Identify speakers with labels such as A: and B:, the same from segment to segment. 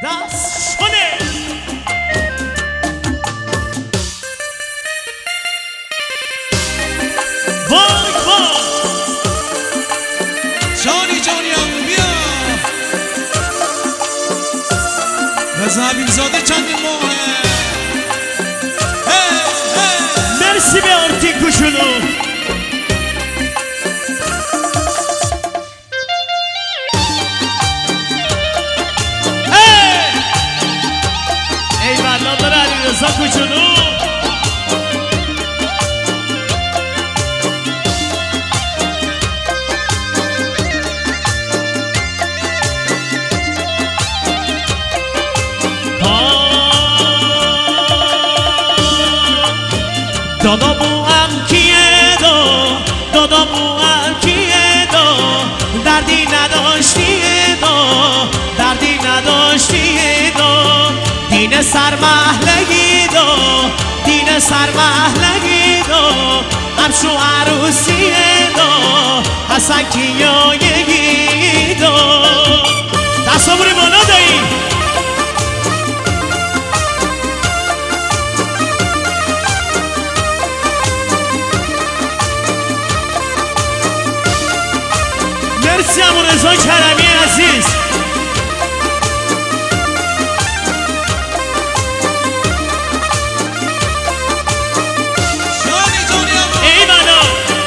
A: دست شده وای وای
B: جانی جانی هم بیا رضا حبیبزاده چندین ماهه
A: مرسی به آرتین کوچولو ای والله داره علیرضا کوچولو دادا بوام کیه دادا بوام کیه دردی نداشتیه دردی نداشتیه دین سرمحلگی دین سرمحلگی همشو عروسیه حسن کیایگی دستا بوری بالا دایی مرسی امو رضا کرمی عزیز
B: جانی جانی هم
A: ای بنا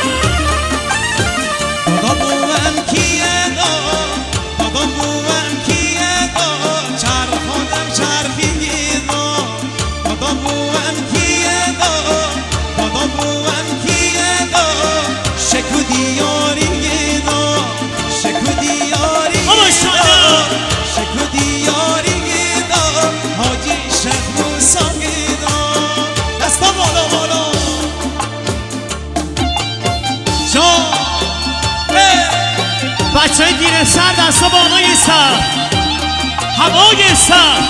B: دادا بوام کیه دادا بوام کیه چرخانم چرخیگی دادا بوام کیه دادا بوام کیه شکو دیاری شکو دیاری شکو دیاری حاجی شیخ موسی دستا بالا بالا جان
A: بچه های دیر سر دستا بالای سر هوای سر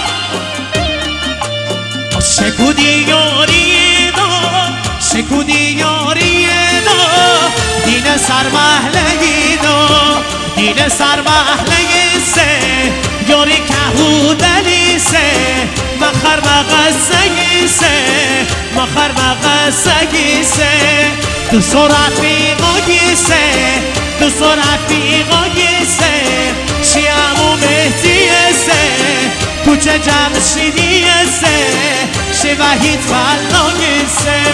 A: شکو دیاری شکو دیاری دین سرمحلگی دین سرمحلگی سه یاری کهودلی سه مخر مغزگی سه مخر مغزگی سه دوستا رفیقاگی سه دوستا رفیقاگی سه شیعمو مهدی سه کوچه جمشیدی سه شوهید فلاگی سه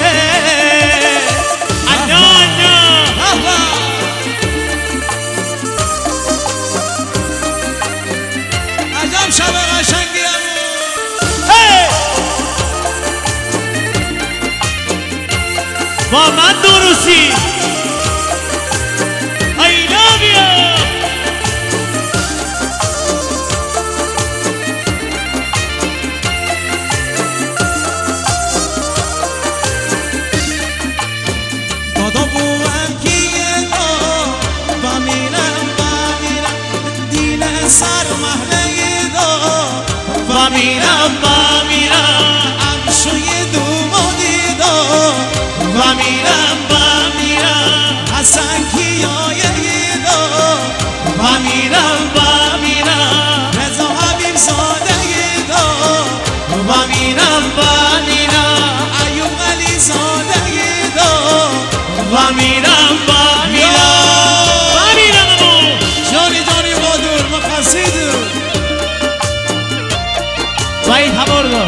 B: عجب شب قشنگی
A: با من دوروسی I love you
B: دادا بوام کیه با میرم دیل سر محله
A: با میرم
B: امشوی دومانی
A: با میرم
B: حسن کیایگی
A: با میرم
B: رضا حبیب زادگی
A: با میرم
B: ایوب علی زادگی
A: با میرم
B: جانی جانی بادور مقصد
A: وحید هباردو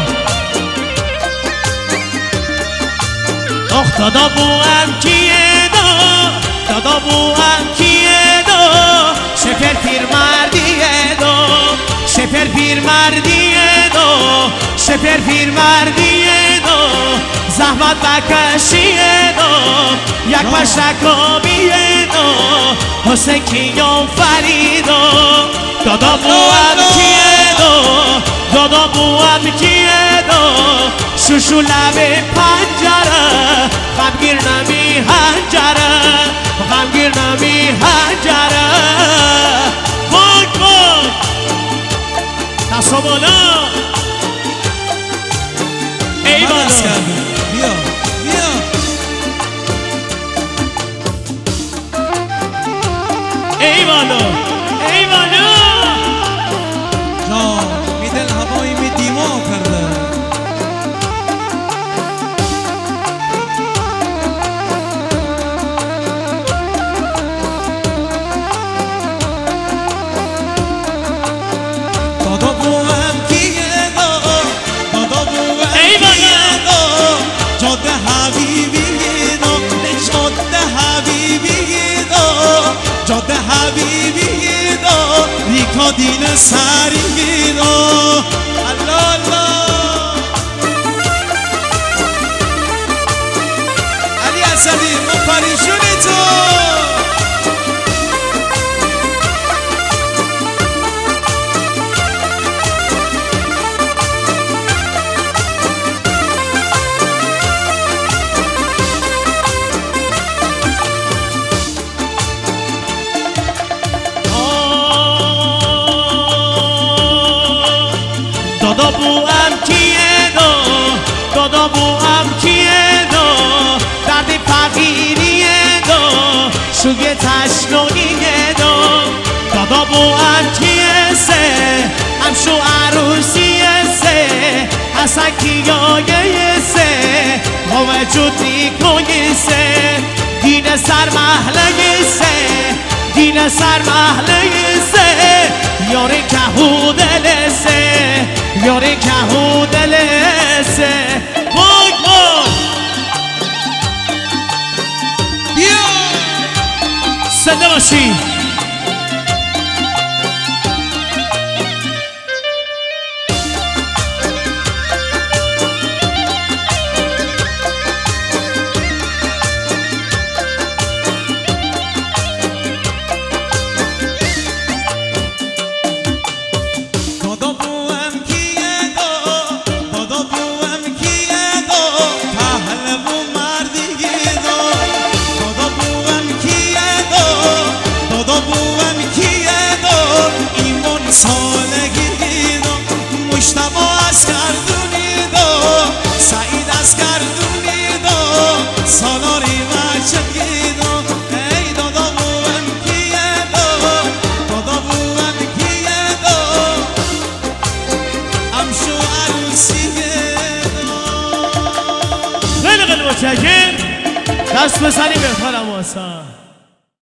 A: دادا بوام کیه دادا بوام کیه شپر پیر مردیه شپر پیر مردیه شپر پیر مردیه زحمت بکشیه یک پشکابیه حسین کیان فریدو دادا بوام کیه دادا بوام کیه شوشو لب پنجره غمگیر نمی هنجره غمگیر نمی هنجره وای وای دستا بالا ای بالا
B: بیا بیا
A: ای بالا ای بالا
B: جان میدل سرگیدو الله الله علی اسدی مفریشونی تو
A: دادا بوام کیه دو دادا بوام کیه دو درد فقیریه دو شوگه تشنونیه دو دادا بوام کیه سه همشو عروسیه سه اصلا کیایه سه موجودی کنی سه دین سر محله سه دین سر محله سه یاری کهو دلسه یاری کهو دلسه بای بای
B: بیا
A: زنده باشی خیلی متشکرم دست بزنیم بهترم واسه